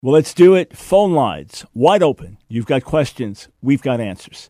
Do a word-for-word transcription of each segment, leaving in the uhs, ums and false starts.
Well, let's do it. Phone lines wide open. You've got questions. We've got answers.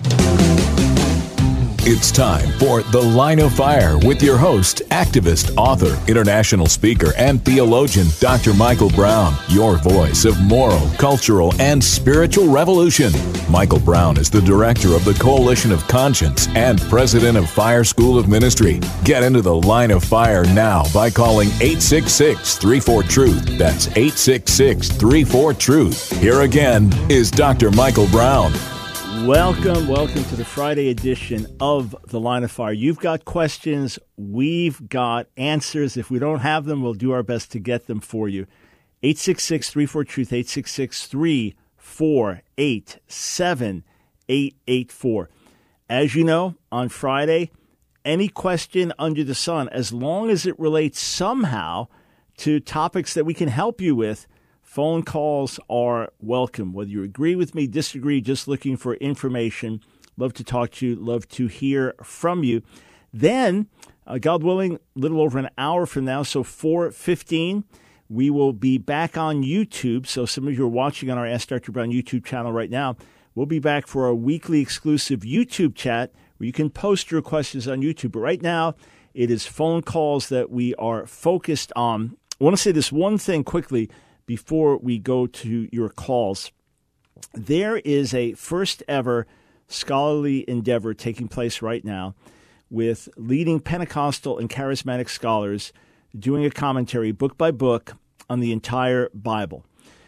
It's time for The Line of Fire with your host, activist, author, international speaker, and theologian, Doctor Michael Brown, your voice of moral, cultural, and spiritual revolution. Michael Brown is the director of the Coalition of Conscience and president of Fire School of Ministry. Get into The Line of Fire now by calling eight six six, three four, TRUTH. That's eight six six, three four, TRUTH. Here again is Doctor Michael Brown. Welcome, welcome to the Friday edition of The Line of Fire. You've got questions, we've got answers. If we don't have them, we'll do our best to get them for you. eight six six, three four, TRUTH, eight six six, three four eight, seven eight eight four. As you know, on Friday, any question under the sun, as long as it relates somehow to topics that we can help you with, phone calls are welcome. Whether you agree with me, disagree, just looking for information, love to talk to you, love to hear from you. Then, uh, God willing, a little over an hour from now, so four fifteen, we will be back on YouTube. So some of you are watching on our Ask Doctor Brown YouTube channel right now. We'll be back for our weekly exclusive YouTube chat where you can post your questions on YouTube. But right now, it is phone calls that we are focused on. I want to say this one thing quickly before we go to your calls. There is a first ever scholarly endeavor taking place right now with leading Pentecostal and charismatic scholars doing a commentary book by book on the entire Bible.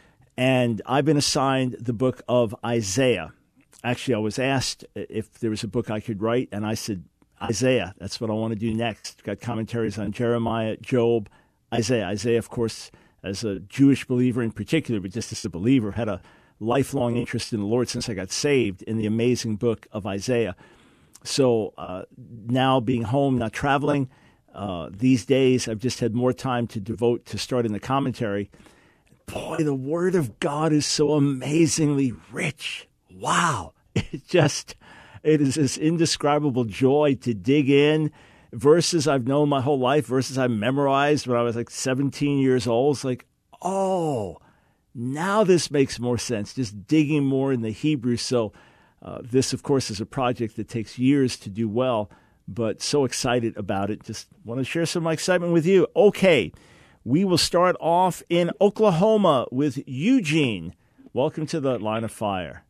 And I've been assigned the book of Isaiah. Actually, I was asked if there was a book I could write, and I said, Isaiah, that's what I want to do next. Got commentaries on Jeremiah, Job, Isaiah. Isaiah, of course, as a Jewish believer in particular, but just as a believer, had a lifelong interest in the Lord since I got saved in the amazing book of Isaiah. So uh, now being home, not traveling, uh, these days I've just had more time to devote to starting the commentary. Boy, the Word of God is so amazingly rich. Wow. It just, it is this indescribable joy to dig in. Verses I've known my whole life, verses I memorized when I was like seventeen years old. It's like, oh, now this makes more sense, just digging more in the Hebrew. So uh, this, of course, is a project that takes years to do well, but so excited about it. Just want to share some of my excitement with you. Okay, we will start off in Oklahoma with Eugene. Welcome to the Line of Fire.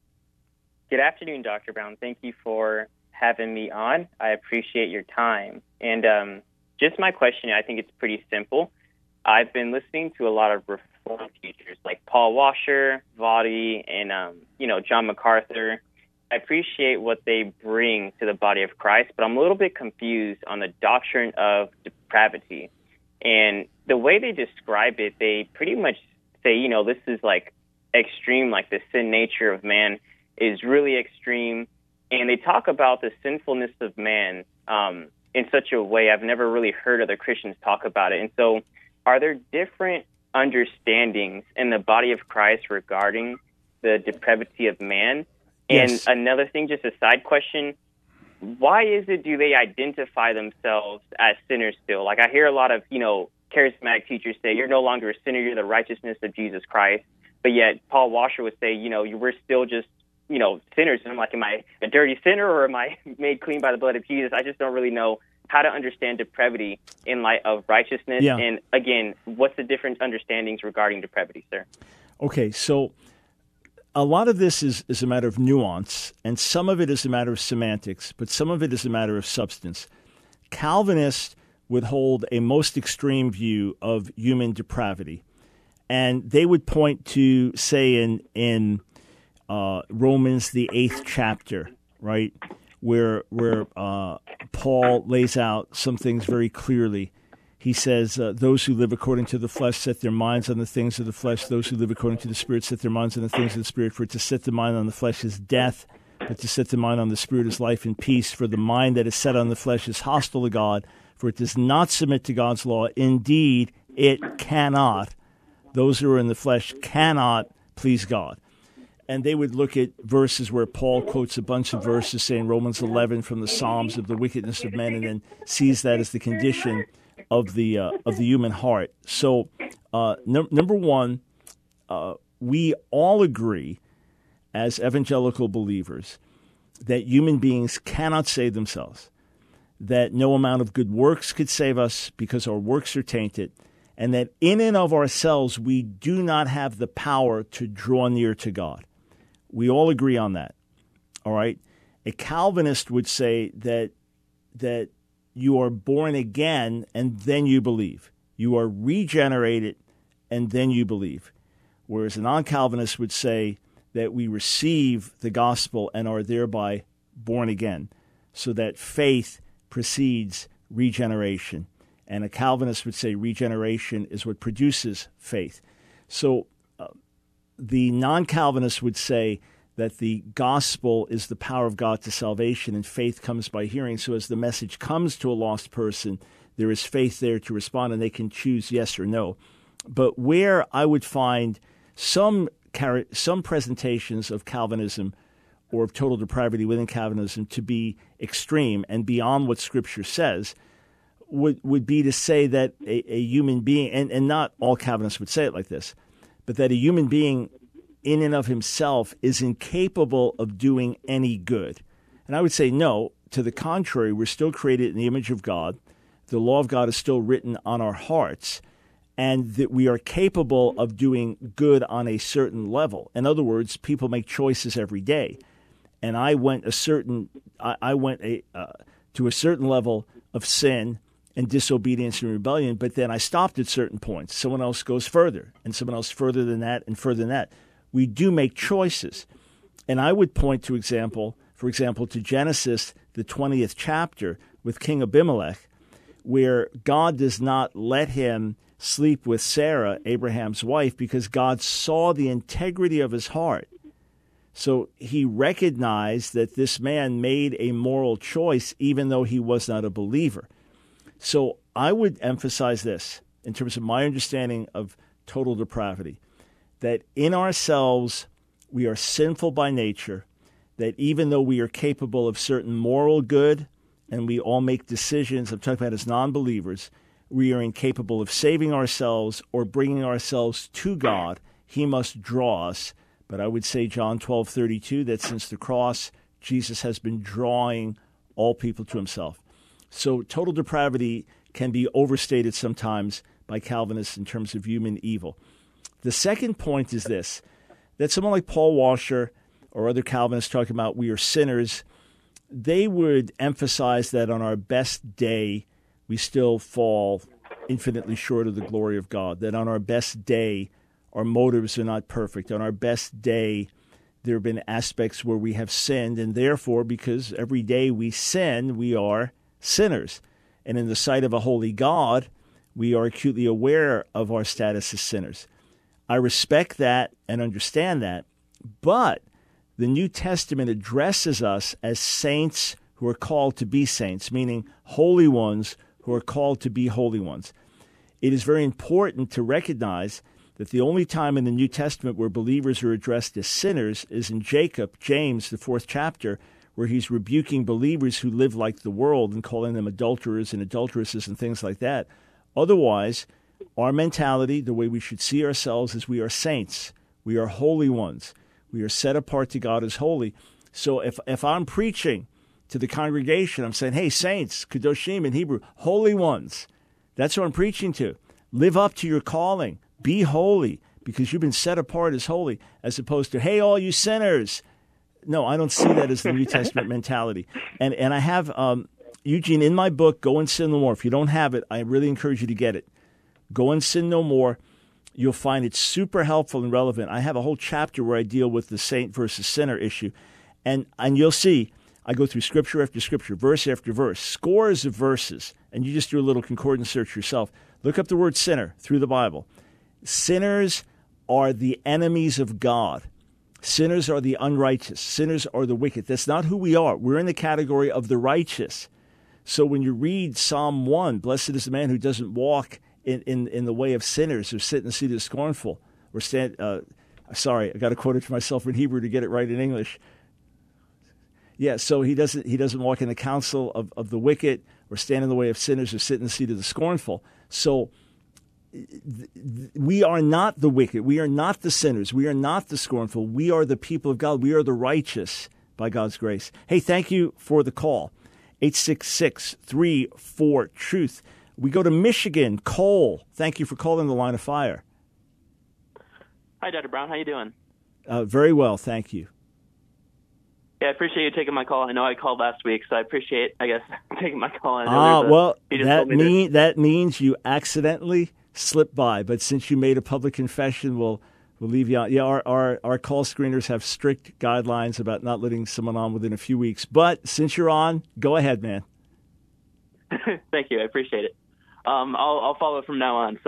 Good afternoon, Doctor Brown. Thank you for having me on. I appreciate your time. And um, just my question, I think it's pretty simple. I've been listening to a lot of Reformed teachers like Paul Washer, Vadi, and um, you know, John MacArthur. I appreciate what they bring to the body of Christ, but I'm a little bit confused on the doctrine of depravity. And the way they describe it, they pretty much say, you know, this is like extreme, like the sin nature of man is really extreme. And they talk about the sinfulness of man um, in such a way I've never really heard other Christians talk about it. And so are there different understandings in the body of Christ regarding the depravity of man? And yes. Another thing, just a side question, why is it do they identify themselves as sinners still? Like I hear a lot of, you know, charismatic teachers say, you're no longer a sinner, you're the righteousness of Jesus Christ. But yet Paul Washer would say, you know, you we're still just you know, sinners. And I'm like, am I a dirty sinner or am I made clean by the blood of Jesus? I just don't really know how to understand depravity in light of righteousness. Yeah. And again, what's the different understandings regarding depravity, sir? Okay, so a lot of this is, is a matter of nuance, and some of it is a matter of semantics, but some of it is a matter of substance. Calvinists would hold a most extreme view of human depravity, and they would point to, say, in in Uh, Romans, the eighth chapter, right, where where uh, Paul lays out some things very clearly. He says, uh, those who live according to the flesh set their minds on the things of the flesh. Those who live according to the Spirit set their minds on the things of the Spirit. For to set the mind on the flesh is death, but to set the mind on the Spirit is life and peace. For the mind that is set on the flesh is hostile to God, for it does not submit to God's law. Indeed, it cannot. Those who are in the flesh cannot please God. And they would look at verses where Paul quotes a bunch of verses, saying Romans eleven from the Psalms of the wickedness of men, and then sees that as the condition of the uh, of the human heart. So, uh, num- number one, uh, we all agree as evangelical believers that human beings cannot save themselves, that no amount of good works could save us because our works are tainted, and that in and of ourselves we do not have the power to draw near to God. We all agree on that, all right? A Calvinist would say that that you are born again and then you believe. You are regenerated and then you believe. Whereas a non-Calvinist would say that we receive the gospel and are thereby born again, so that faith precedes regeneration. And a Calvinist would say regeneration is what produces faith. So uh, the non-Calvinist would say that the gospel is the power of God to salvation and faith comes by hearing. So as the message comes to a lost person, there is faith there to respond and they can choose yes or no. But where I would find some some presentations of Calvinism or of total depravity within Calvinism to be extreme and beyond what Scripture says would, would be to say that a, a human being, and, and not all Calvinists would say it like this, but that a human being in and of himself is incapable of doing any good. And I would say no, to the contrary, we're still created in the image of God. The law of God is still written on our hearts, and that we are capable of doing good on a certain level. In other words, people make choices every day. And I went a certain, I, I went a, uh, to a certain level of sin and disobedience and rebellion, but then I stopped at certain points. Someone else goes further, and someone else further than that, and further than that. We do make choices. And I would point to example, for example, to Genesis, the twentieth chapter, with King Abimelech, where God does not let him sleep with Sarah, Abraham's wife, because God saw the integrity of his heart. So he recognized that this man made a moral choice even though he was not a believer. So I would emphasize this in terms of my understanding of total depravity, that in ourselves we are sinful by nature, that even though we are capable of certain moral good and we all make decisions, I'm talking about as non-believers, we are incapable of saving ourselves or bringing ourselves to God. He must draw us. But I would say John twelve thirty-two, that since the cross, Jesus has been drawing all people to himself. So total depravity can be overstated sometimes by Calvinists in terms of human evil. The second point is this, that someone like Paul Washer or other Calvinists talking about we are sinners, they would emphasize that on our best day, we still fall infinitely short of the glory of God, that on our best day, our motives are not perfect. On our best day, there have been aspects where we have sinned, and therefore, because every day we sin, we are sinners. And in the sight of a holy God, we are acutely aware of our status as sinners. I respect that and understand that, but the New Testament addresses us as saints who are called to be saints, meaning holy ones who are called to be holy ones. It is very important to recognize that the only time in the New Testament where believers are addressed as sinners is in Jacob, James, the fourth chapter, where he's rebuking believers who live like the world and calling them adulterers and adulteresses and things like that. Otherwise, our mentality, the way we should see ourselves, is we are saints. We are holy ones. We are set apart to God as holy. So if, if I'm preaching to the congregation, I'm saying, hey, saints, kadoshim in Hebrew, holy ones. That's what I'm preaching to. Live up to your calling. Be holy because you've been set apart as holy, as opposed to, hey, all you sinners. No, I don't see that as the New Testament mentality. And and I have, um, Eugene, in my book, Go and Sin No More. If you don't have it, I really encourage you to get it. Go and Sin No More. You'll find it super helpful and relevant. I have a whole chapter where I deal with the saint versus sinner issue. And and you'll see, I go through scripture after scripture, verse after verse, scores of verses, and you just do a little concordance search yourself. Look up the word sinner through the Bible. Sinners are the enemies of God. Sinners are the unrighteous. Sinners are the wicked. That's not who we are. We're in the category of the righteous. So when you read Psalm one, blessed is the man who doesn't walk in, in, in the way of sinners or sit in the seat of the scornful, or stand, uh, sorry, I got to quote it to myself in Hebrew to get it right in English. Yeah, so he doesn't he doesn't walk in the counsel of, of the wicked or stand in the way of sinners or sit in the seat of the scornful. So we are not the wicked. We are not the sinners. We are not the scornful. We are the people of God. We are the righteous by God's grace. Hey, thank you for the call. eight six six, three four, truth. We go to Michigan. Cole, thank you for calling the Line of Fire. Hi, Doctor Brown. How you doing? Uh, very well, thank you. Yeah, I appreciate you taking my call. I know I called last week, so I appreciate, I guess, taking my call. I know Ah, a, well, that me mean that means you accidentally slipped by. But since you made a public confession, we'll we'll leave you out. Yeah, our, our our call screeners have strict guidelines about not letting someone on within a few weeks. But since you're on, go ahead, man. Thank you. I appreciate it. Um, I'll I'll follow from now on.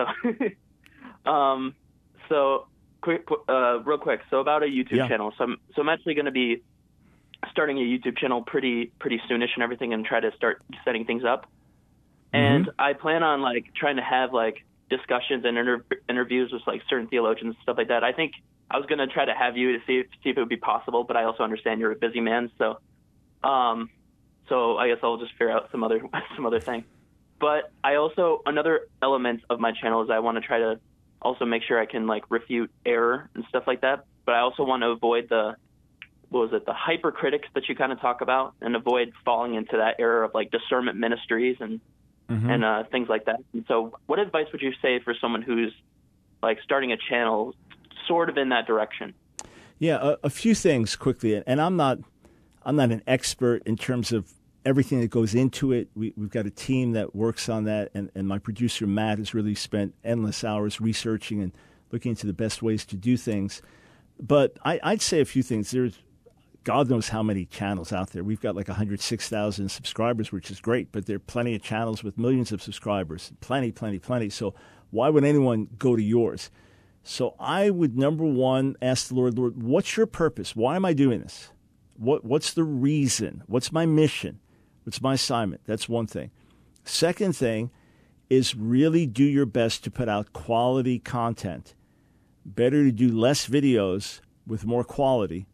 So, um, so. Quick, uh, real quick. So about a YouTube yeah. channel. So I'm, so I'm actually going to be starting a YouTube channel pretty, pretty soonish and everything, and try to start setting things up. Mm-hmm. And I plan on like trying to have like discussions and inter- interviews with like certain theologians and stuff like that. I think I was going to try to have you to see if, see if it would be possible, but I also understand you're a busy man. So, um, so I guess I'll just figure out some other, some other thing. But I also, another element of my channel is I want to try to also make sure I can like refute error and stuff like that. But I also want to avoid the, what was it, the hypercritics that you kind of talk about, and avoid falling into that error of like discernment ministries and mm-hmm. and uh, things like that. And so what advice would you say for someone who's like starting a channel sort of in that direction? Yeah, a, a few things quickly. And I'm not, I'm not an expert in terms of everything that goes into it. We, we've got a team that works on that, and, and my producer, Matt, has really spent endless hours researching and looking into the best ways to do things. But I, I'd say a few things. There's God knows how many channels out there. We've got like one hundred six thousand subscribers, which is great, but there are plenty of channels with millions of subscribers. Plenty, plenty, plenty. So why would anyone go to yours? So I would, number one, ask the Lord, Lord, what's your purpose? Why am I doing this? What What's the reason? What's my mission? What's my assignment? That's one thing. Second thing is really do your best to put out quality content. Better to do less videos with more quality.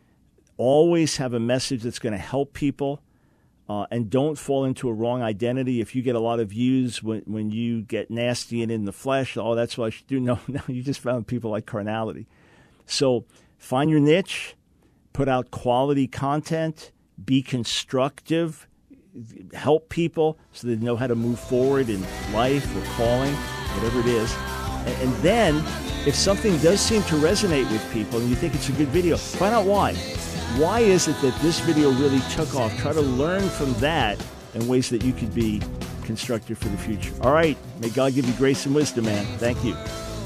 Always have a message that's going to help people, uh, and don't fall into a wrong identity. If you get a lot of views when, when you get nasty and in the flesh, oh, that's what I should do. No, no, you just found people like carnality. So find your niche, put out quality content, be constructive, help people so they know how to move forward in life or calling, whatever it is. And, and then if something does seem to resonate with people and you think it's a good video, find out why. Why is it that this video really took off? Try to learn from that in ways that you could be constructive for the future. All right. May God give you grace and wisdom, man. Thank you.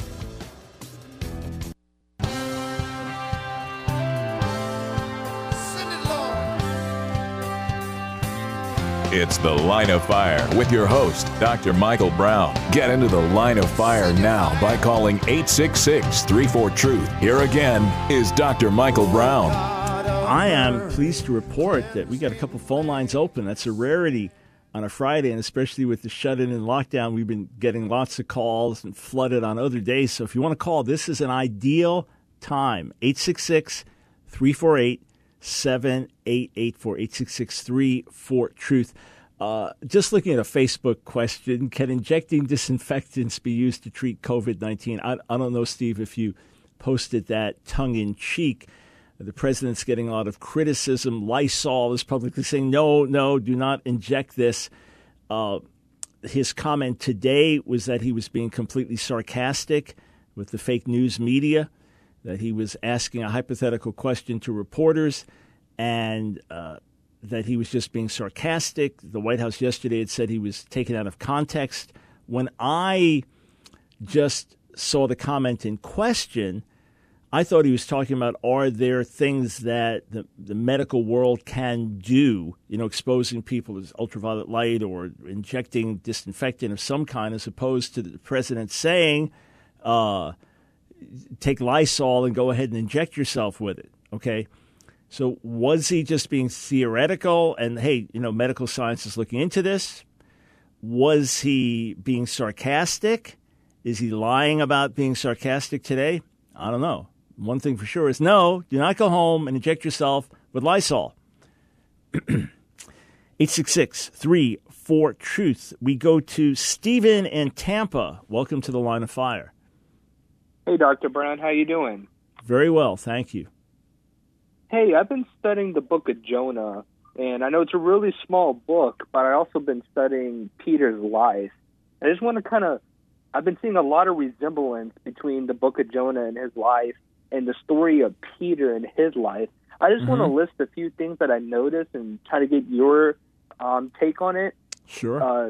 It's The Line of Fire with your host, Doctor Michael Brown. Get into The Line of Fire now by calling eight six six, three four, truth. Here again is Doctor Michael Brown. I am pleased to report that we got a couple phone lines open. That's a rarity on a Friday, and especially with the shut-in and lockdown, we've been getting lots of calls and flooded on other days. So if you want to call, this is an ideal time. eight six six, three four eight, seven eight eight four, eight six six, three four, truth. Uh, just looking at a Facebook question, can injecting disinfectants be used to treat COVID nineteen? I, I don't know, Steve, if you posted that tongue-in-cheek. The president's getting a lot of criticism. Lysol is publicly saying, no, no, do not inject this. Uh, his comment today was that he was being completely sarcastic with the fake news media, that he was asking a hypothetical question to reporters, and uh, that he was just being sarcastic. The White House yesterday had said he was taken out of context. When I just saw the comment in question, I thought he was talking about, are there things that the, the medical world can do, you know, exposing people with ultraviolet light or injecting disinfectant of some kind, as opposed to the president saying, uh, take Lysol and go ahead and inject yourself with it, okay? So was he just being theoretical and, hey, you know, medical science is looking into this? Was he being sarcastic? Is he lying about being sarcastic today? I don't know. One thing for sure is no, do not go home and inject yourself with Lysol. eight six six, three for Truth. We go to Stephen in Tampa. Welcome to the Line of Fire. Hey, Doctor Brown. How you doing? Very well, thank you. Hey, I've been studying the book of Jonah, and I know it's a really small book, but I've also been studying Peter's life. I just want to kind of, I've been seeing a lot of resemblance between the book of Jonah and his life and the story of Peter and his life. I just mm-hmm. want to list a few things that I noticed and try to get your um, take on it. Sure. Uh,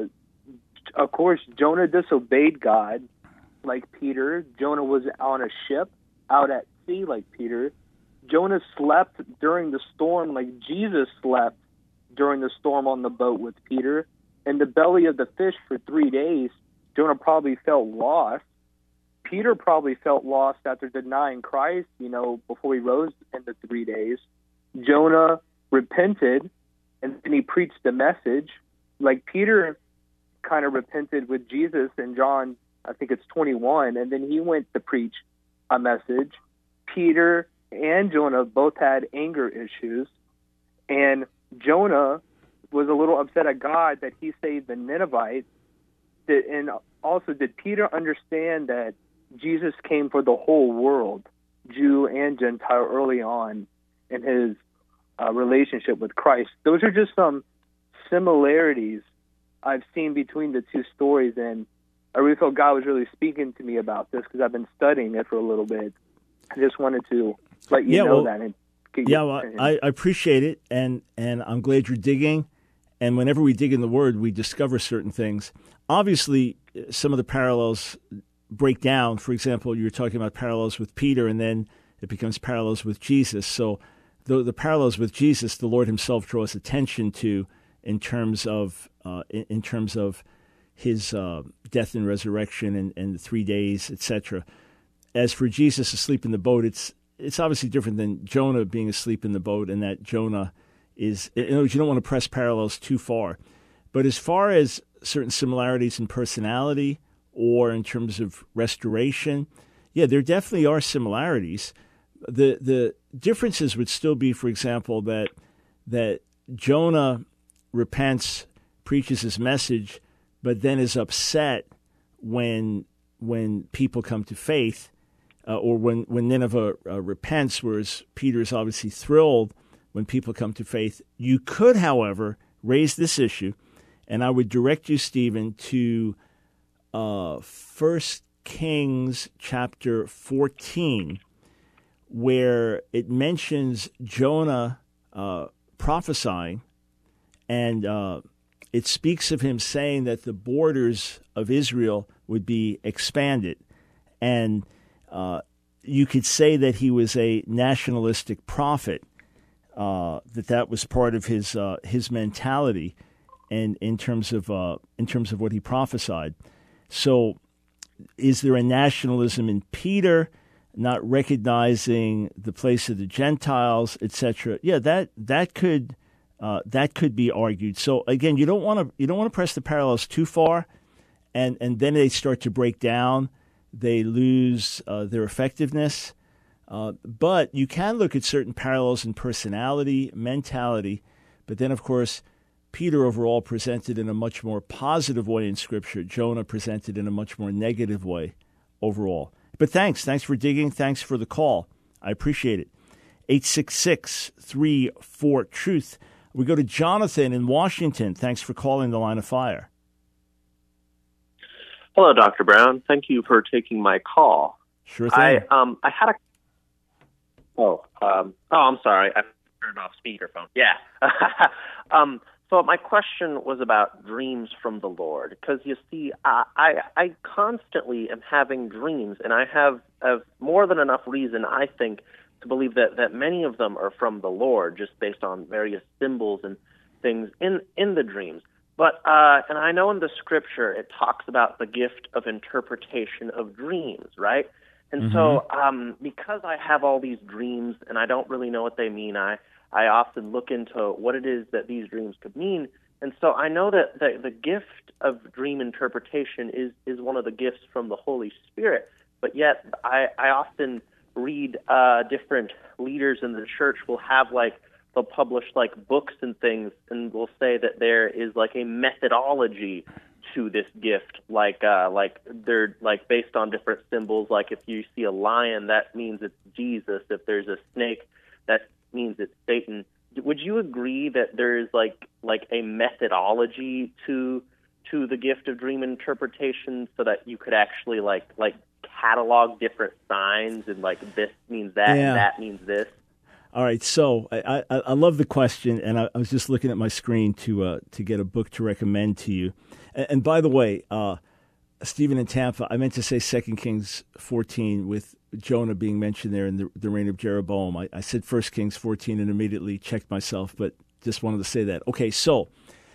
of course, Jonah disobeyed God like Peter. Jonah was on a ship out at sea like Peter. Jonah slept during the storm like Jesus slept during the storm on the boat with Peter. In the belly of the fish for three days, Jonah probably felt lost. Peter probably felt lost after denying Christ, you know, before he rose in the three days. Jonah repented, and then he preached the message. Like Peter kind of repented with Jesus in John, I think it's twenty-one, and then he went to preach a message. Peter and Jonah both had anger issues, and Jonah was a little upset at God that he saved the Ninevites. And also, did Peter understand that Jesus came for the whole world, Jew and Gentile, early on in his uh, relationship with Christ? Those are just some similarities I've seen between the two stories, and I really felt God was really speaking to me about this because I've been studying it for a little bit. I just wanted to let you yeah, know well, that. And get yeah, your well, opinion. I, I appreciate it, and, and I'm glad you're digging. And whenever we dig in the Word, we discover certain things. Obviously, some of the parallels break down. For example, you're talking about parallels with Peter, and then it becomes parallels with Jesus. So the, the parallels with Jesus, the Lord himself draws attention to in terms of uh, in, in terms of his uh, death and resurrection and, and the three days, et cetera. As for Jesus asleep in the boat, it's it's obviously different than Jonah being asleep in the boat, and that Jonah is, you know, you don't want to press parallels too far. But as far as certain similarities in personality or in terms of restoration, yeah, there definitely are similarities. The the differences would still be, for example, that that Jonah repents, preaches his message, but then is upset when when people come to faith, uh, or when, when Nineveh uh, repents, whereas Peter is obviously thrilled when people come to faith. You could, however, raise this issue, and I would direct you, Stephen, to uh, First Kings chapter fourteen, where it mentions Jonah uh, prophesying, and uh, it speaks of him saying that the borders of Israel would be expanded. And uh, you could say that he was a nationalistic prophet, uh, that that was part of his uh, his mentality, and in terms of uh, in terms of what he prophesied. So, is there a nationalism in Peter, not recognizing the place of the Gentiles, et cetera? Yeah, that that could uh, that could be argued. So again, you don't want to you don't want to press the parallels too far, and and then they start to break down. They lose uh, their effectiveness. Uh, but you can look at certain parallels in personality, mentality, but then, of course, Peter overall presented in a much more positive way in Scripture. Jonah presented in a much more negative way overall. But thanks. Thanks for digging. Thanks for the call. I appreciate it. eight six six, three four, truth. We go to Jonathan in Washington. Thanks for calling the Line of Fire. Hello, Doctor Brown. Thank you for taking my call. Sure thing. I um I had a oh um oh I'm sorry I turned off speakerphone. Yeah. um. So my question was about dreams from the Lord, because you see, I, I I constantly am having dreams, and I have, have more than enough reason, I think, to believe that, that many of them are from the Lord, just based on various symbols and things in, in the dreams. But uh, and I know in the Scripture it talks about the gift of interpretation of dreams, right? And mm-hmm. so um, because I have all these dreams and I don't really know what they mean, I I often look into what it is that these dreams could mean. And so I know that the, the gift of dream interpretation is, is one of the gifts from the Holy Spirit. But yet I, I often read uh, different leaders in the church will have like they'll publish like books and things, and will say that there is like a methodology to this gift, like uh, like they're like based on different symbols. Like if you see a lion, that means it's Jesus. If there's a snake, that means it's Satan. Would you agree that there is like like a methodology to to the gift of dream interpretation, so that you could actually like like catalog different signs and like this means that yeah. and that means this? All right, so I, I, I love the question, and I, I was just looking at my screen to uh, to get a book to recommend to you. And, and by the way, uh, Stephen in Tampa, I meant to say Second Kings fourteen with Jonah being mentioned there in the, the reign of Jeroboam. I, I said First Kings fourteen and immediately checked myself, but just wanted to say that. Okay, so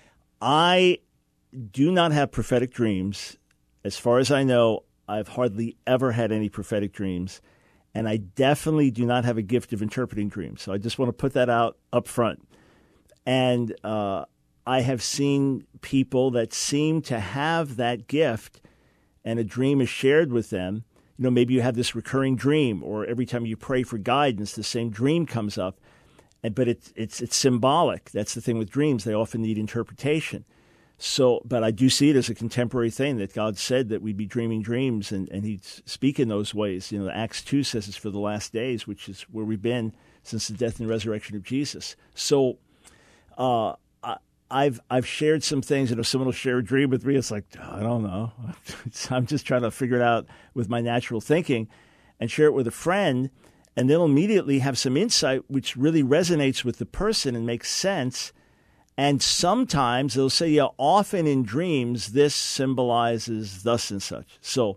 I do not have prophetic dreams. As far as I know, I've hardly ever had any prophetic dreams. And I definitely do not have a gift of interpreting dreams. So I just want to put that out up front. And uh, I have seen people that seem to have that gift, and a dream is shared with them. You know, maybe you have this recurring dream, or every time you pray for guidance, the same dream comes up. And, but it's, it's, it's symbolic. That's the thing with dreams. They often need interpretation. So, but I do see it as a contemporary thing that God said that we'd be dreaming dreams, and, and he'd speak in those ways. You know, Acts two says it's for the last days, which is where we've been since the death and resurrection of Jesus. So uh, I, I've I've shared some things, and if someone will share a dream with me, it's like, I don't know. I'm just trying to figure it out with my natural thinking and share it with a friend, and they'll immediately have some insight which really resonates with the person and makes sense. And sometimes they'll say, yeah, often in dreams, this symbolizes thus and such. So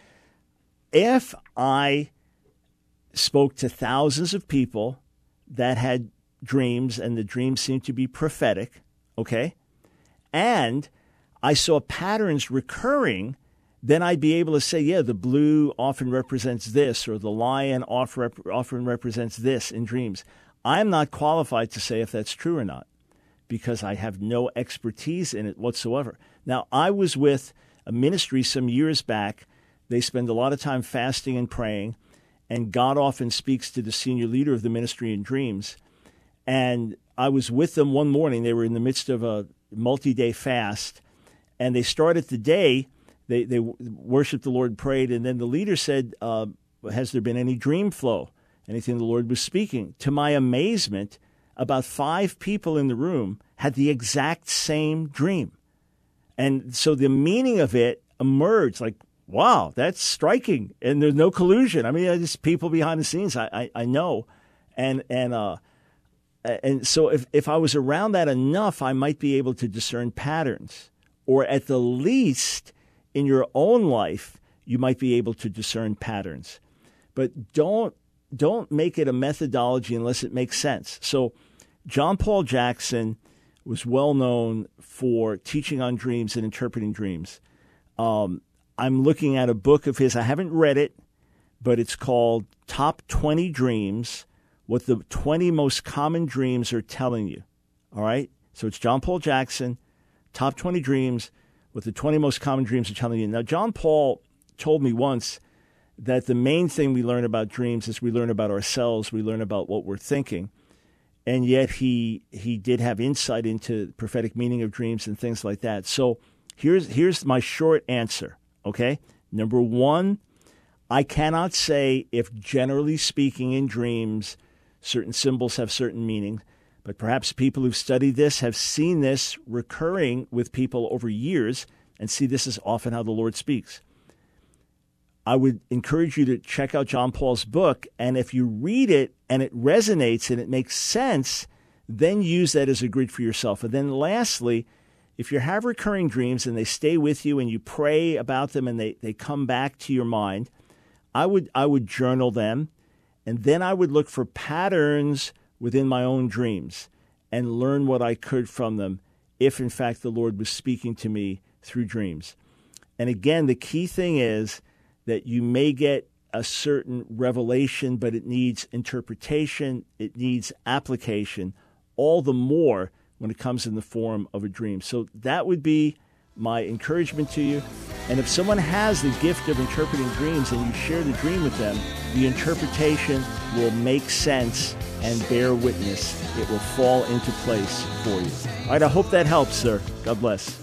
if I spoke to thousands of people that had dreams, and the dreams seemed to be prophetic, okay, and I saw patterns recurring, then I'd be able to say, yeah, the blue often represents this, or the lion often represents this in dreams. I'm not qualified to say if that's true or not, because I have no expertise in it whatsoever. Now, I was with a ministry some years back. They spend a lot of time fasting and praying, and God often speaks to the senior leader of the ministry in dreams. And I was with them one morning. They were in the midst of a multi-day fast, and they started the day. They, they worshiped the Lord, prayed, and then the leader said, uh, has there been any dream flow, anything the Lord was speaking? To my amazement, about five people in the room had the exact same dream. And so the meaning of it emerged like, wow, that's striking. And there's no collusion. I mean, just people behind the scenes, I, I, I know. And and uh, and so if, if I was around that enough, I might be able to discern patterns. Or at the least, in your own life, you might be able to discern patterns. But don't Don't make it a methodology unless it makes sense. So John Paul Jackson was well known for teaching on dreams and interpreting dreams. Um, I'm looking at a book of his. I haven't read it, but it's called Top twenty Dreams, What the twenty Most Common Dreams Are Telling You. All right? So it's John Paul Jackson, Top twenty Dreams, What the twenty Most Common Dreams Are Telling You. Now, John Paul told me once that the main thing we learn about dreams is we learn about ourselves, we learn about what we're thinking. And yet he he did have insight into the prophetic meaning of dreams and things like that. So here's here's my short answer, okay? Number one, I cannot say if generally speaking in dreams certain symbols have certain meaning, but perhaps people who've studied this have seen this recurring with people over years and see this is often how the Lord speaks. I would encourage you to check out John Paul's book, and if you read it and it resonates and it makes sense, then use that as a grid for yourself. And then lastly, if you have recurring dreams and they stay with you and you pray about them and they, they come back to your mind, I would I would journal them, and then I would look for patterns within my own dreams and learn what I could from them if, in fact, the Lord was speaking to me through dreams. And again, the key thing is that you may get a certain revelation, but it needs interpretation, it needs application, all the more when it comes in the form of a dream. So that would be my encouragement to you. And if someone has the gift of interpreting dreams and you share the dream with them, the interpretation will make sense and bear witness. It will fall into place for you. All right, I hope that helps, sir. God bless.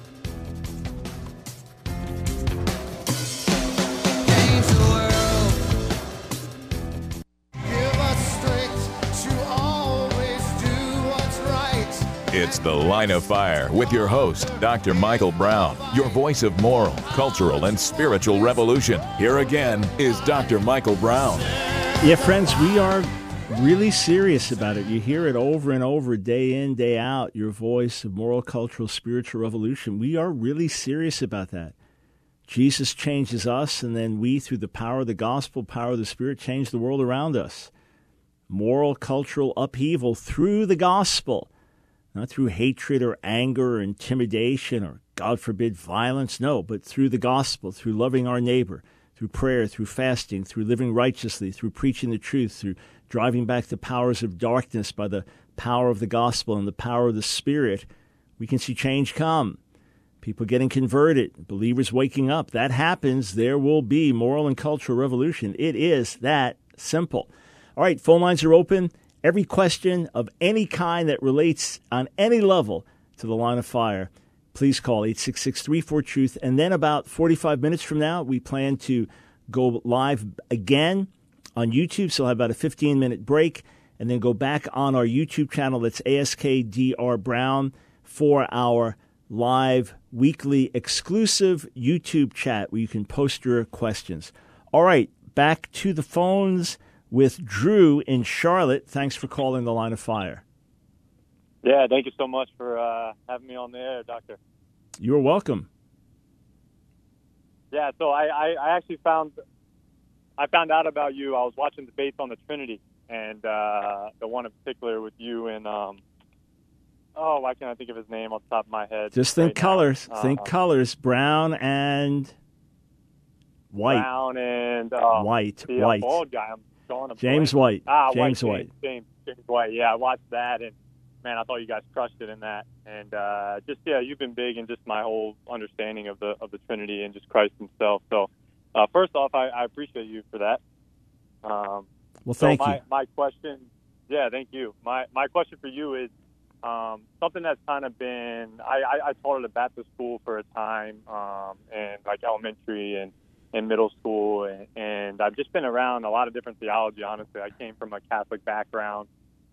It's The Line of Fire with your host, Doctor Michael Brown, your voice of moral, cultural, and spiritual revolution. Here again is Doctor Michael Brown. Yeah, friends, we are really serious about it. You hear it over and over, day in, day out, your voice of moral, cultural, spiritual revolution. We are really serious about that. Jesus changes us, and then we, through the power of the gospel, power of the Spirit, change the world around us. Moral, cultural upheaval through the gospel. Not through hatred or anger or intimidation or, God forbid, violence. No, but through the gospel, through loving our neighbor, through prayer, through fasting, through living righteously, through preaching the truth, through driving back the powers of darkness by the power of the gospel and the power of the Spirit. We can see change come. People getting converted, believers waking up. That happens. There will be moral and cultural revolution. It is that simple. All right, phone lines are open. Every question of any kind that relates on any level to the Line of Fire, please call eight six six, three four, TRUTH. And then about forty-five minutes from now, we plan to go live again on YouTube. So we'll have about a fifteen-minute break and then go back on our YouTube channel. That's A S K D R Brown for our live weekly exclusive YouTube chat where you can post your questions. All right, back to the phones with Drew in Charlotte. Thanks for calling the Line of Fire. Yeah, thank you so much for uh, having me on the air, Doctor. You're welcome. Yeah, so I, I, I actually found I found out about you. I was watching debates on the Trinity, and uh, the one in particular with you and um, oh, why can't I think of his name off the top of my head? Just think right colors. Uh, think colors. Brown and white. Brown and uh, white. the White. Uh, bald guy. I'm drawing a James blank. White. Ah, James White. White. James, James, James White. Yeah, I watched that, and man, I thought you guys crushed it in that. And uh, just yeah, you've been big in just my whole understanding of the of the Trinity and just Christ Himself. So uh, first off, I, I appreciate you for that. Um, well, thank so my, you. My question, yeah, thank you. My my question for you is um, something that's kind of been. I, I, I taught at a Baptist school for a time, um, and like elementary and. in middle school, and, and I've just been around a lot of different theology, honestly. I came from a Catholic background,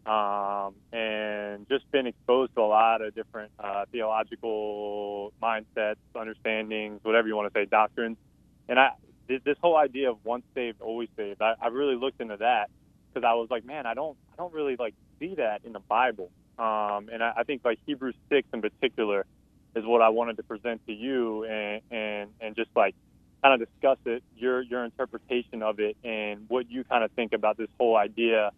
um, and just been exposed to a lot of different uh, theological mindsets, understandings, whatever you want to say, doctrines. And I this, this whole idea of once saved, always saved, I, I really looked into that because I was like, man, I don't I don't really like see that in the Bible. Um, and I, I think like Hebrews six in particular is what I wanted to present to you and, and, and just like kind of discuss it, your your interpretation of it, and what you kind of think about this whole idea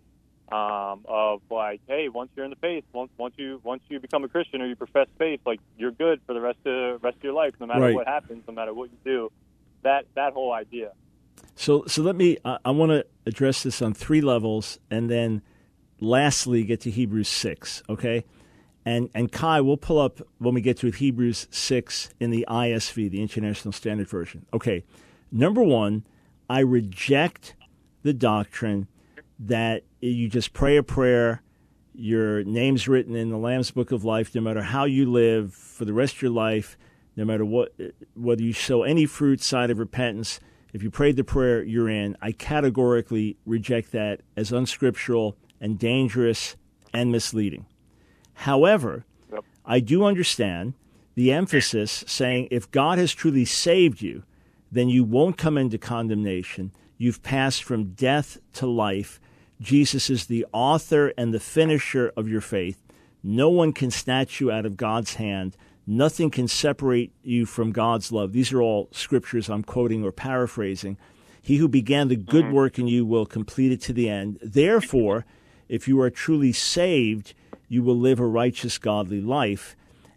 um, of like, hey, once you're in the faith, once once you once you become a Christian or you profess faith, like you're good for the rest of rest of your life, no matter right. what happens, no matter what you do. That that whole idea. So so let me. I, I want to address this on three levels, and then lastly get to Hebrews six. Okay. And and Kai, we'll pull up when we get to Hebrews six in the I S V, the International Standard Version. Okay, number one, I reject the doctrine that you just pray a prayer, your name's written in the Lamb's Book of Life, no matter how you live for the rest of your life, no matter what, whether you sow any fruit, sign of repentance, if you prayed the prayer, you're in. I categorically reject that as unscriptural and dangerous and misleading. However, yep. I do understand the emphasis saying if God has truly saved you, then you won't come into condemnation. You've passed from death to life. Jesus is the author and the finisher of your faith. No one can snatch you out of God's hand. Nothing can separate you from God's love. These are all scriptures I'm quoting or paraphrasing. He who began the good mm-hmm. work in you will complete it to the end. Therefore, if you are truly saved, you will live a righteous, godly life.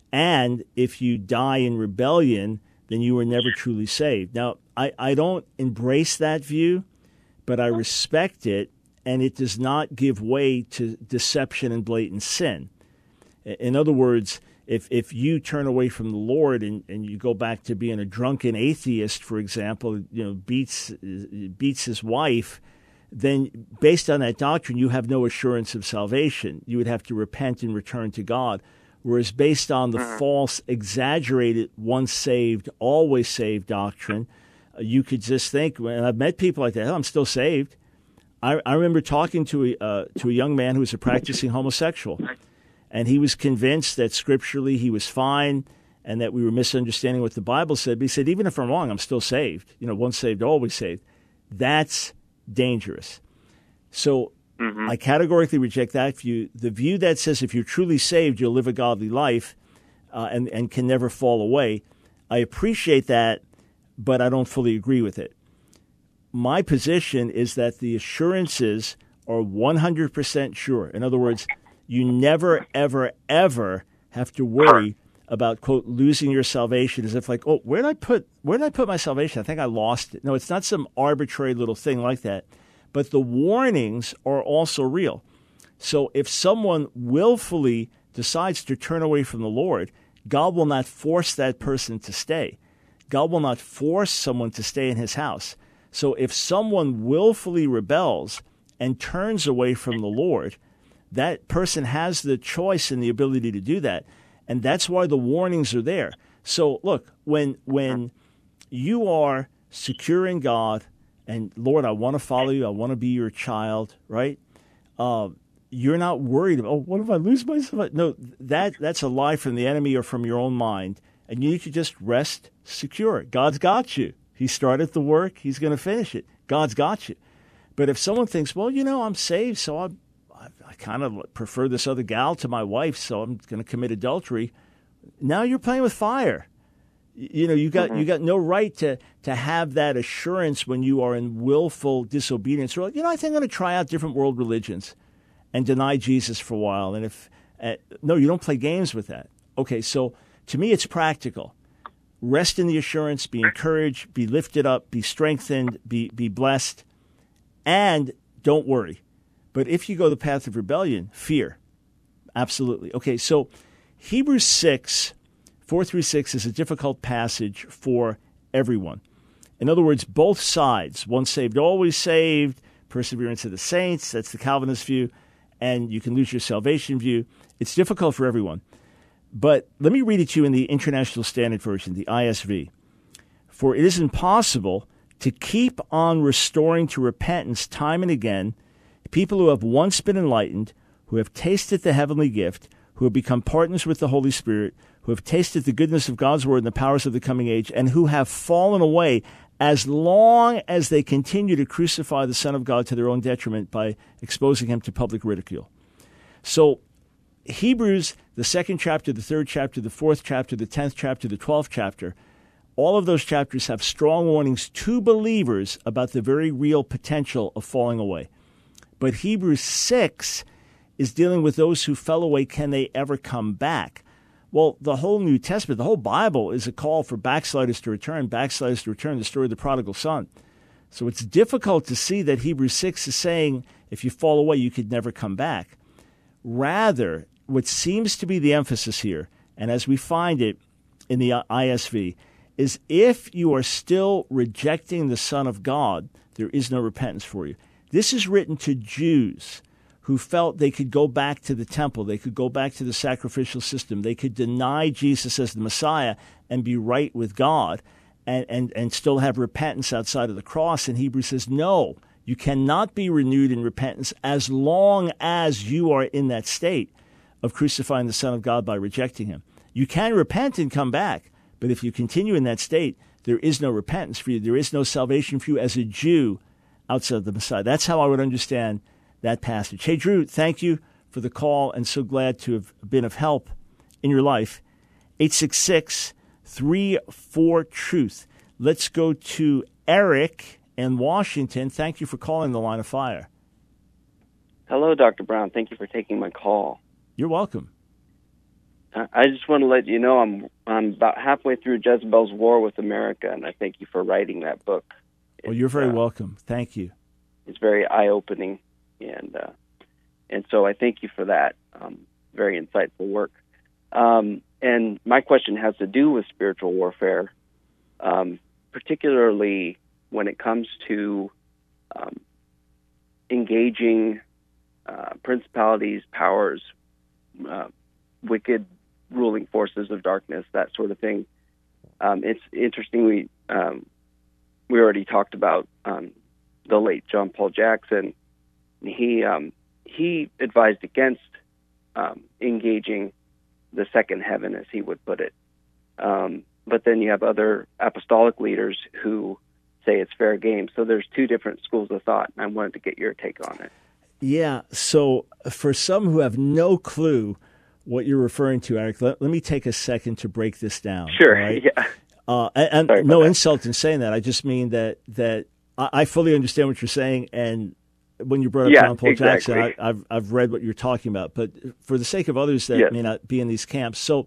And if you die in rebellion, then you were never truly saved. Now, I, I don't embrace that view, but I respect it, and it does not give way to deception and blatant sin. In other words, if if you turn away from the Lord and, and you go back to being a drunken atheist, for example, you know, beats beats his wife, then based on that doctrine, you have no assurance of salvation. You would have to repent and return to God. Whereas based on the mm-hmm. false, exaggerated, once saved, always saved doctrine, uh, you could just think, and I've met people like that, oh, I'm still saved. I, I remember talking to a, uh, to a young man who was a practicing homosexual, and he was convinced that scripturally he was fine and that we were misunderstanding what the Bible said. But he said, even if I'm wrong, I'm still saved. You know, once saved, always saved. That's dangerous. So mm-hmm. I categorically reject that view. The view that says if you're truly saved, you'll live a godly life uh, and, and can never fall away, I appreciate that, but I don't fully agree with it. My position is that the assurances are one hundred percent sure. In other words, you never, ever, ever have to worry about, quote, losing your salvation as if like, oh, where did I put where did I put my salvation? I think I lost it. No, it's not some arbitrary little thing like that. But the warnings are also real. So if someone willfully decides to turn away from the Lord, God will not force that person to stay. God will not force someone to stay in his house. So if someone willfully rebels and turns away from the Lord, that person has the choice and the ability to do that. And that's why the warnings are there. So look, when when you are secure in God and, Lord, I want to follow you, I want to be your child, right? Uh, you're not worried about, oh, what if I lose myself? No, that that's a lie from the enemy or from your own mind. And you need to just rest secure. God's got you. He started the work. He's going to finish it. God's got you. But if someone thinks, well, you know, I'm saved, so I, I, I kind of prefer this other gal to my wife, so I'm going to commit adultery. Now you're playing with fire. You know, you got mm-hmm. you got no right to to have that assurance when you are in willful disobedience. Or, you know, I think I'm going to try out different world religions and deny Jesus for a while. And if uh, no, you don't play games with that. Okay, so to me, it's practical. Rest in the assurance, be encouraged, be lifted up, be strengthened, be be blessed, and don't worry. But if you go the path of rebellion, fear. Absolutely. Okay, so Hebrews six, four through six is a difficult passage for everyone. In other words, both sides, once saved, always saved, perseverance of the saints, that's the Calvinist view, and you can lose your salvation view. It's difficult for everyone. But let me read it to you in the International Standard Version, the I S V. For it is impossible to keep on restoring to repentance time and again people who have once been enlightened, who have tasted the heavenly gift, who have become partners with the Holy Spirit, who have tasted the goodness of God's word and the powers of the coming age, and who have fallen away as long as they continue to crucify the Son of God to their own detriment by exposing him to public ridicule. So Hebrews, the second chapter, the third chapter, the fourth chapter, the tenth chapter, the twelfth chapter, all of those chapters have strong warnings to believers about the very real potential of falling away. But Hebrews six is dealing with those who fell away. Can they ever come back? Well, the whole New Testament, the whole Bible is a call for backsliders to return, backsliders to return, the story of the prodigal son. So it's difficult to see that Hebrews six is saying if you fall away, you could never come back. Rather, what seems to be the emphasis here, and as we find it in the I S V, is if you are still rejecting the Son of God, there is no repentance for you. This is written to Jews who felt they could go back to the temple, they could go back to the sacrificial system, they could deny Jesus as the Messiah and be right with God and, and, and still have repentance outside of the cross. And Hebrews says, no, you cannot be renewed in repentance as long as you are in that state of crucifying the Son of God by rejecting him. You can repent and come back, but if you continue in that state, there is no repentance for you. There is no salvation for you as a Jew outside of the Messiah. That's how I would understand that passage. Hey, Drew, thank you for the call, and so glad to have been of help in your life. eight six six, three four, truth. Let's go to Eric in Washington. Thank you for calling the Line of Fire. Hello, Doctor Brown. Thank you for taking my call. You're welcome. I just want to let you know I'm I'm about halfway through Jezebel's War with America, and I thank you for writing that book. Well, it's, you're very uh, welcome. Thank you. It's very eye-opening, and uh, and so I thank you for that. Um, very insightful work. Um, and my question has to do with spiritual warfare, um, particularly when it comes to um, engaging uh, principalities, powers, uh, wicked ruling forces of darkness, that sort of thing. Um, it's interesting. We um, we already talked about um, the late John Paul Jackson. He um, he advised against um, engaging the second heaven, as he would put it. Um, but then you have other apostolic leaders who say it's fair game. So there's two different schools of thought, and I wanted to get your take on it. Yeah. So for some who have no clue what you're referring to, Eric, let, let me take a second to break this down. Sure. Right? Yeah. Uh, and and no that. insult in saying that. I just mean that that I, I fully understand what you're saying. And when you brought up yeah, John Paul exactly. Jackson, I, I've I've read what you're talking about. But for the sake of others that yes. may not be in these camps, so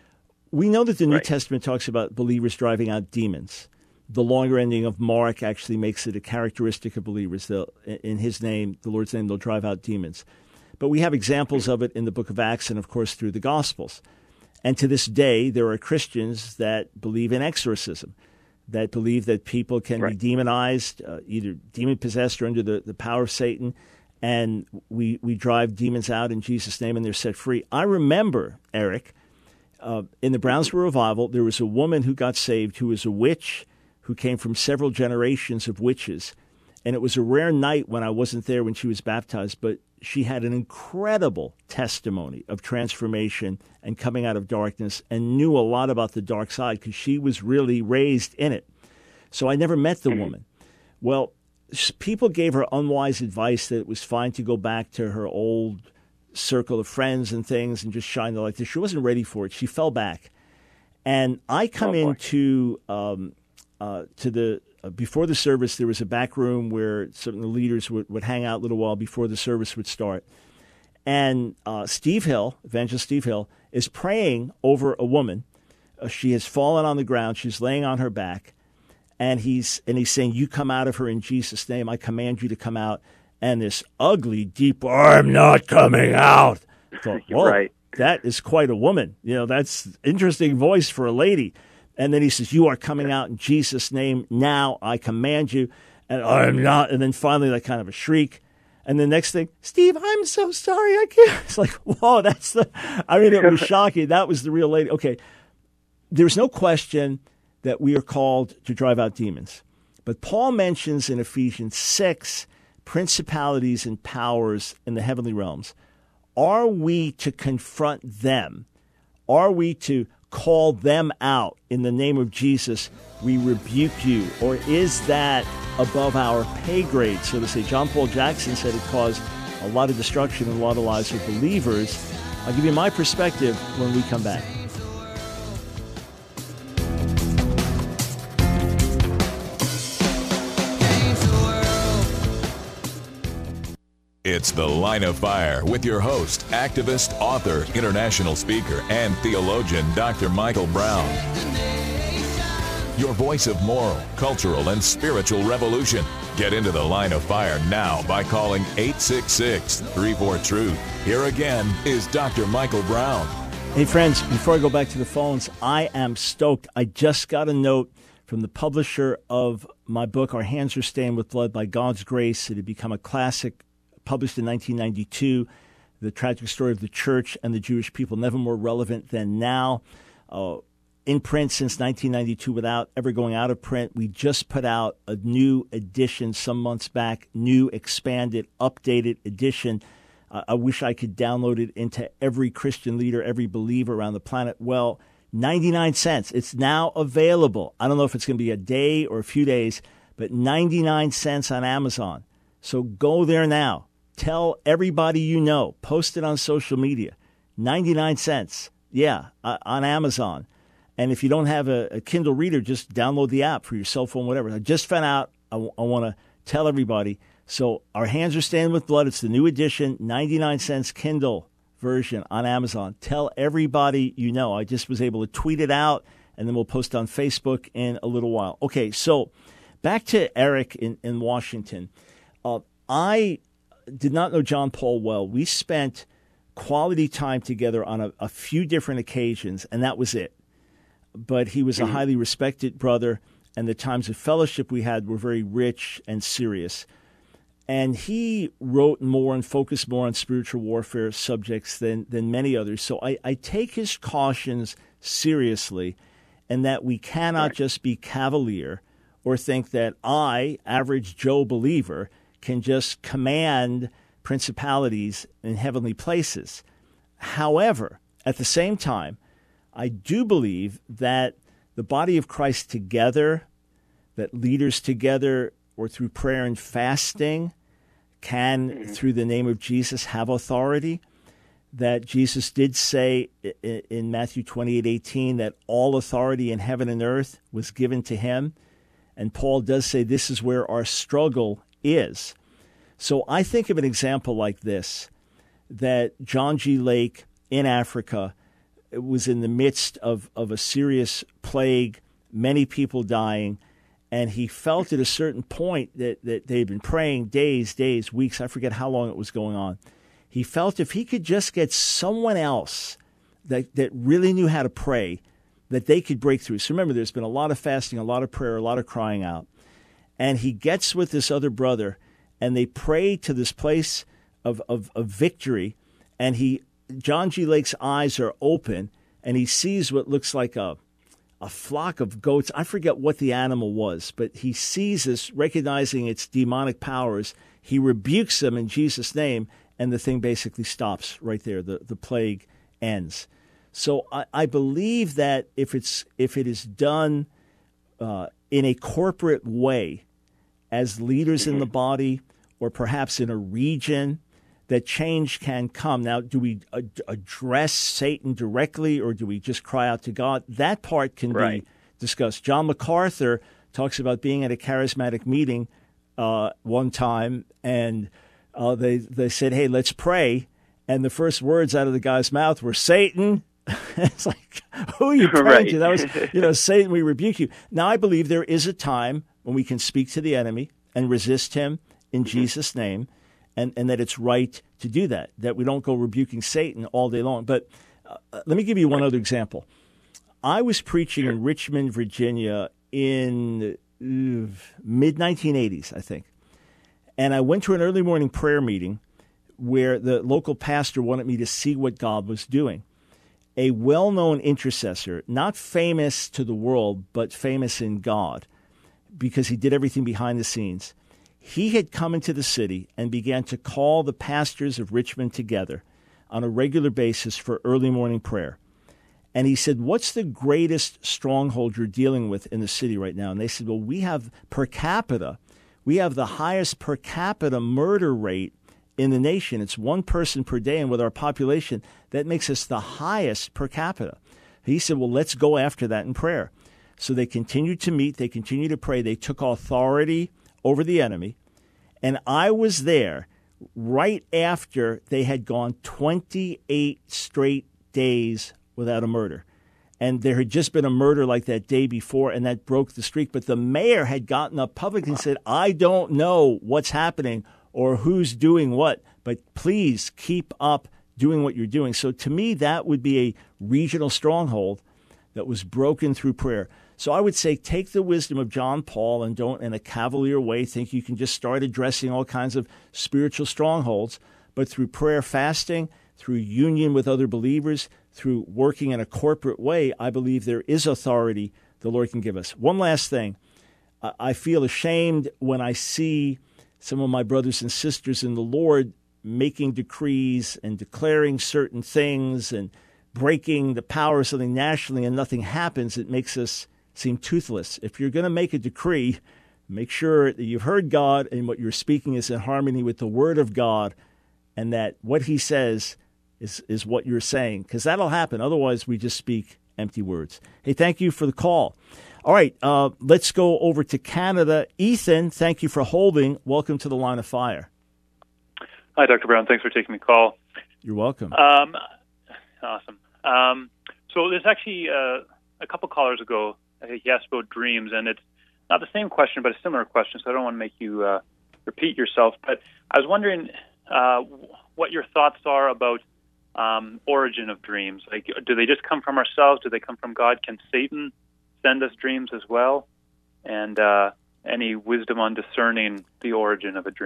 we know that the New right. Testament talks about believers driving out demons. The longer ending of Mark actually makes it a characteristic of believers. They'll, in his name, the Lord's name, they'll drive out demons. But we have examples of it in the book of Acts and, of course, through the Gospels. And to this day, there are Christians that believe in exorcism, that believe that people can right. be demonized, uh, either demon-possessed or under the, the power of Satan, and we, we drive demons out in Jesus' name and they're set free. I remember, Eric, uh, in the Brownsville Revival, there was a woman who got saved who was a witch who came from several generations of witches. And it was a rare night when I wasn't there when she was baptized, but she had an incredible testimony of transformation and coming out of darkness and knew a lot about the dark side because she was really raised in it. So I never met the woman. Well, people gave her unwise advice that it was fine to go back to her old circle of friends and things and just shine the light. She wasn't ready for it. She fell back. And I come oh, into um, uh, to the uh, before the service, there was a back room where some of the leaders would, would hang out a little while before the service would start. And uh, Steve Hill, Evangelist Steve Hill, is praying over a woman. Uh, she has fallen on the ground. She's laying on her back. And he's and he's saying, "You come out of her in Jesus' name. I command you to come out." And this ugly, deep, "I'm not coming out." I thought, whoa, right. That is quite a woman. You know, that's interesting voice for a lady. And then he says, "You are coming out in Jesus' name. Now I command you." And I'm not. And then finally, like kind of a shriek. And the next thing, "Steve, I'm so sorry. I can't." It's like, whoa, that's the, I mean, it was shocking. That was the real lady. Okay. There's no question that we are called to drive out demons. But Paul mentions in Ephesians six principalities and powers in the heavenly realms. Are we to confront them? Are we to call them out in the name of Jesus? We rebuke you. Or is that above our pay grade, so to say? John Paul Jackson said it caused a lot of destruction in a lot of lives of believers. I'll give you my perspective when we come back. It's The Line of Fire with your host, activist, author, international speaker, and theologian, Doctor Michael Brown. Your voice of moral, cultural, and spiritual revolution. Get into The Line of Fire now by calling eight six six, three four, truth. Here again is Doctor Michael Brown. Hey, friends, before I go back to the phones, I am stoked. I just got a note from the publisher of my book, Our Hands Are Stained with Blood by God's Grace. It had become a classic, published in nineteen ninety-two, The Tragic Story of the Church and the Jewish People, never more relevant than now. Uh, in print since nineteen ninety-two without ever going out of print. We just put out a new edition some months back, new, expanded, updated edition. Uh, I wish I could download it into every Christian leader, every believer around the planet. Well, ninety-nine cents. It's now available. I don't know if it's going to be a day or a few days, but ninety-nine cents on Amazon. So go there now. Tell everybody you know. Post it on social media. ninety-nine cents. Yeah, uh, on Amazon. And if you don't have a, a Kindle reader, just download the app for your cell phone, whatever. I just found out. I, w- I want to tell everybody. So Our Hands Are Stained with Blood. It's the new edition, ninety-nine cents Kindle version on Amazon. Tell everybody you know. I just was able to tweet it out, and then we'll post on Facebook in a little while. Okay, so back to Eric in, in Washington. Uh, I did not know John Paul well. We spent quality time together on a, a few different occasions, and that was it. But he was a highly respected brother, and the times of fellowship we had were very rich and serious. And he wrote more and focused more on spiritual warfare subjects than, than many others. So I, I take his cautions seriously, and that we cannot right. just be cavalier or think that I, average Joe believer, can just command principalities in heavenly places. However, at the same time, I do believe that the body of Christ together, that leaders together or through prayer and fasting can, mm-hmm. through the name of Jesus, have authority, that Jesus did say in Matthew twenty-eight eighteen that all authority in heaven and earth was given to him. And Paul does say this is where our struggle is. So I think of an example like this, that John G. Lake in Africa was in the midst of, of a serious plague, many people dying, and he felt at a certain point that, that they'd been praying days, days, weeks, I forget how long it was going on. He felt if he could just get someone else that, that really knew how to pray, that they could break through. So remember, there's been a lot of fasting, a lot of prayer, a lot of crying out. And he gets with this other brother, and they pray to this place of, of, of victory. And he, John G. Lake's eyes are open, and he sees what looks like a, a flock of goats. I forget what the animal was, but he sees this, recognizing its demonic powers. He rebukes them in Jesus' name, and the thing basically stops right there. The, the plague ends. So I, I believe that if it's if it is done uh, in a corporate way, as leaders in the body, or perhaps in a region, that change can come. Now, do we ad- address Satan directly, or do we just cry out to God? That part can right. be discussed. John MacArthur talks about being at a charismatic meeting uh, one time, and uh, they they said, "Hey, let's pray." And the first words out of the guy's mouth were, "Satan." It's like, who are you praying right. to? That was, you know, Satan, we rebuke you. Now, I believe there is a time when we can speak to the enemy and resist him in mm-hmm. Jesus' name, and, and that it's right to do that, that we don't go rebuking Satan all day long. But uh, let me give you one other example. I was preaching sure. in Richmond, Virginia in uh, mid nineteen eighties, I think. And I went to an early morning prayer meeting where the local pastor wanted me to see what God was doing. A well-known intercessor, not famous to the world, but famous in God, because he did everything behind the scenes. He had come into the city and began to call the pastors of Richmond together on a regular basis for early morning prayer. And he said, "What's the greatest stronghold you're dealing with in the city right now?" And they said, "Well, we have per capita, we have the highest per capita murder rate in the nation. It's one person per day, and with our population, that makes us the highest per capita." He said, "Well, let's go after that in prayer." So they continued to meet. They continued to pray. They took authority over the enemy. And I was there right after they had gone twenty-eight straight days without a murder. And there had just been a murder like that day before, and that broke the streak. But the mayor had gotten up publicly and said, "I don't know what's happening or who's doing what, but please keep up doing what you're doing." So to me, that would be a regional stronghold that was broken through prayer. So I would say take the wisdom of John Paul and don't in a cavalier way think you can just start addressing all kinds of spiritual strongholds, but through prayer, fasting, through union with other believers, through working in a corporate way, I believe there is authority the Lord can give us. One last thing. I feel ashamed when I see some of my brothers and sisters in the Lord making decrees and declaring certain things and breaking the power of something nationally, and nothing happens. It makes us seem toothless. If you're going to make a decree, make sure that you've heard God and what you're speaking is in harmony with the Word of God, and that what He says is, is what you're saying, because that'll happen. Otherwise, we just speak empty words. Hey, thank you for the call. All right, uh, let's go over to Canada. Ethan, thank you for holding. Welcome to the Line of Fire. Hi, Doctor Brown. Thanks for taking the call. You're welcome. Um, awesome. Um, so there's actually uh, a couple callers ago, I think he asked about dreams, and it's not the same question, but a similar question, so I don't want to make you uh, repeat yourself. But I was wondering uh, what your thoughts are about um, origin of dreams. Like, do they just come from ourselves? Do they come from God? Can Satan send us dreams as well? And uh, any wisdom on discerning the origin of a dream?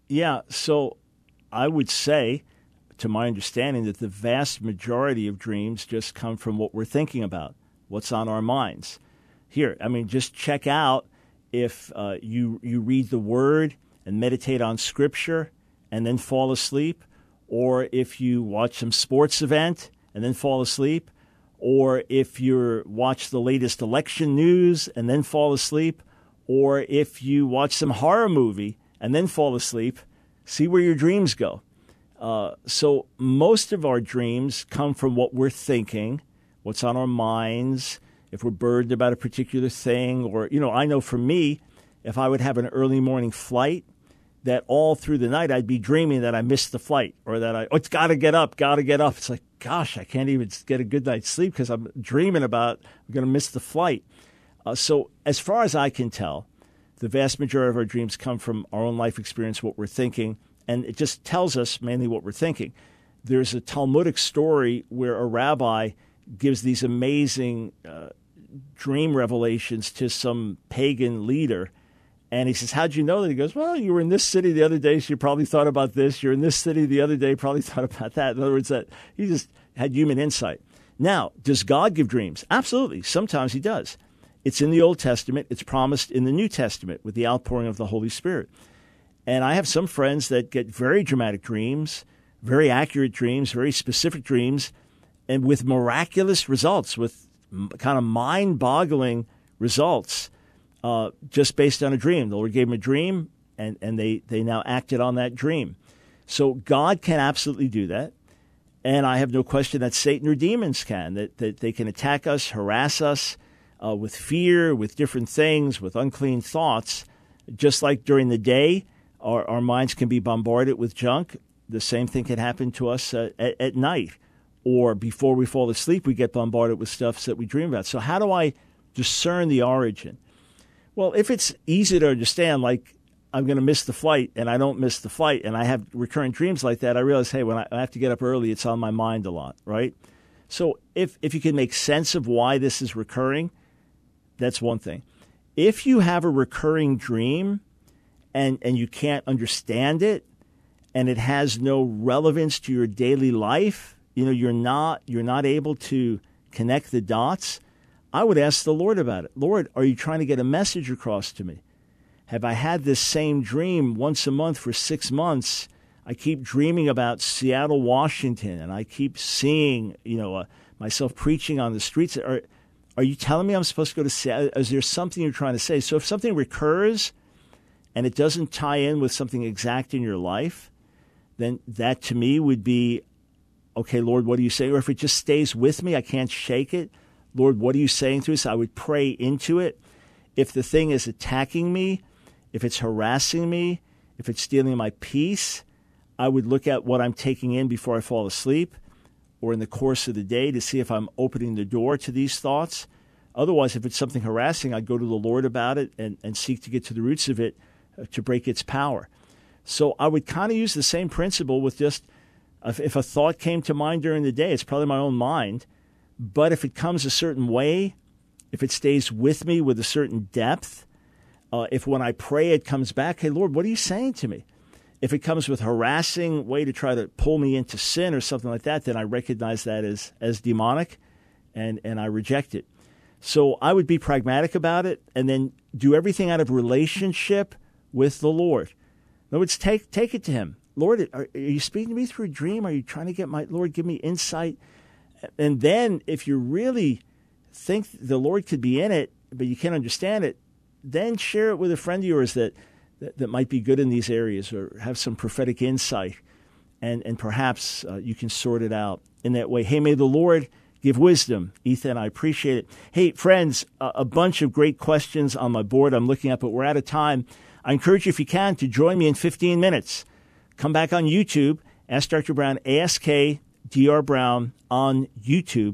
Yeah, so I would say, to my understanding, that the vast majority of dreams just come from what we're thinking about, what's on our minds. Here, I mean, just check out if uh, you you read the Word and meditate on Scripture and then fall asleep, or if you watch some sports event and then fall asleep, or if you watch the latest election news and then fall asleep, or if you watch some horror movie and then fall asleep, see where your dreams go. Uh, so most of our dreams come from what we're thinking, what's on our minds, if we're burdened about a particular thing. Or, you know, I know for me, if I would have an early morning flight, that all through the night I'd be dreaming that I missed the flight, or that I, oh, it's got to get up, got to get up. It's like, gosh, I can't even get a good night's sleep because I'm dreaming about I'm going to miss the flight. Uh, so as far as I can tell, the vast majority of our dreams come from our own life experience, what we're thinking, and it just tells us mainly what we're thinking. There's a Talmudic story where a rabbi gives these amazing uh, dream revelations to some pagan leader. And he says, how'd you know that? He goes, well, you were in this city the other day, so you probably thought about this. You're in this city the other day, probably thought about that. In other words, that he just had human insight. Now, does God give dreams? Absolutely. Sometimes he does. It's in the Old Testament. It's promised in the New Testament with the outpouring of the Holy Spirit. And I have some friends that get very dramatic dreams, very accurate dreams, very specific dreams, and with miraculous results, with kind of mind-boggling results. Uh, just based on a dream. The Lord gave them a dream, and, and they, they now acted on that dream. So God can absolutely do that. And I have no question that Satan or demons can, that, that they can attack us, harass us uh, with fear, with different things, with unclean thoughts. Just like during the day, our, our minds can be bombarded with junk. The same thing can happen to us uh, at, at night. Or before we fall asleep, we get bombarded with stuff that we dream about. So how do I discern the origin? Well, if it's easy to understand, like I'm going to miss the flight and I don't miss the flight and I have recurrent dreams like that, I realize, hey, when I have to get up early, it's on my mind a lot, right? So if, if you can make sense of why this is recurring, that's one thing. If you have a recurring dream and, and you can't understand it and it has no relevance to your daily life, you know, you're not you're not able to connect the dots, I would ask the Lord about it. Lord, are you trying to get a message across to me? Have I had this same dream once a month for six months? I keep dreaming about Seattle, Washington, and I keep seeing, you know, uh, myself preaching on the streets. Are, are you telling me I'm supposed to go to Seattle? Is there something you're trying to say? So if something recurs and it doesn't tie in with something exact in your life, then that to me would be, okay, Lord, what do you say? Or if it just stays with me, I can't shake it. Lord, what are you saying to us? I would pray into it. If the thing is attacking me, if it's harassing me, if it's stealing my peace, I would look at what I'm taking in before I fall asleep or in the course of the day to see if I'm opening the door to these thoughts. Otherwise, if it's something harassing, I'd go to the Lord about it and, and seek to get to the roots of it uh, to break its power. So I would kind of use the same principle with just if, if a thought came to mind during the day, it's probably my own mind. But if it comes a certain way, if it stays with me with a certain depth, uh, if when I pray it comes back, hey, Lord, what are you saying to me? If it comes with harassing way to try to pull me into sin or something like that, then I recognize that as, as demonic and, and I reject it. So I would be pragmatic about it and then do everything out of relationship with the Lord. In other words, take, take it to him. Lord, are, are you speaking to me through a dream? Are you trying to get my, Lord, give me insight? And then if you really think the Lord could be in it, but you can't understand it, then share it with a friend of yours that, that, that might be good in these areas or have some prophetic insight. And, and perhaps uh, you can sort it out in that way. Hey, may the Lord give wisdom. Ethan, I appreciate it. Hey, friends, uh, a bunch of great questions on my board I'm looking at, but we're out of time. I encourage you, if you can, to join me in fifteen minutes. Come back on YouTube, Ask Doctor Brown, A S K D R Brown on YouTube.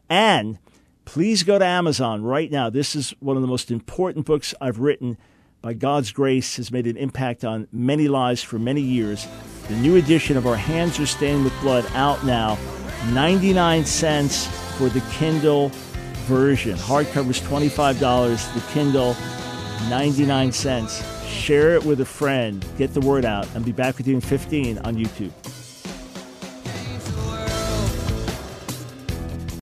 And please go to Amazon right now. This is one of the most important books I've written. By God's grace, has made an impact on many lives for many years. The new edition of Our Hands Are Stained with Blood out now. ninety-nine cents for the Kindle version. Hardcover is twenty-five dollars. The Kindle, ninety-nine cents. share it with a friend, get the word out, and be back with you in fifteen on YouTube.